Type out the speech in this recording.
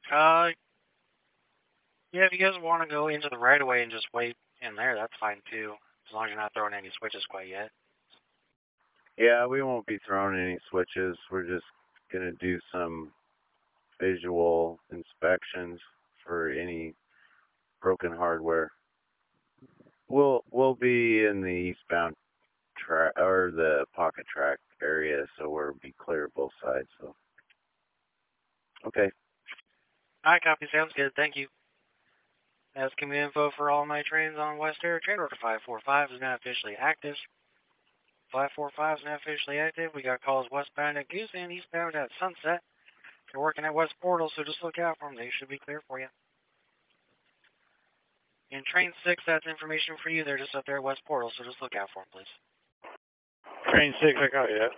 Uh, yeah, if you guys want to go into the right of way and just wait in there, that's fine too. As long as you're not throwing any switches quite yet. Yeah, we won't be throwing any switches. We're just gonna do some visual inspections for any broken hardware. We'll be in the eastbound track or the pocket track area, so we'll be clear both sides. So okay. Alright, copy. Sounds good. Thank you. That's commute info for all my trains on West Air. Train order 545 is now officially active. 545 is now officially active. We got calls westbound at Goose and eastbound at Sunset. They're working at West Portal, so just look out for them. They should be clear for you. In Train 6, that's information for you. They're just up there at West Portal, so just look out for them, please. Train 6, I got you.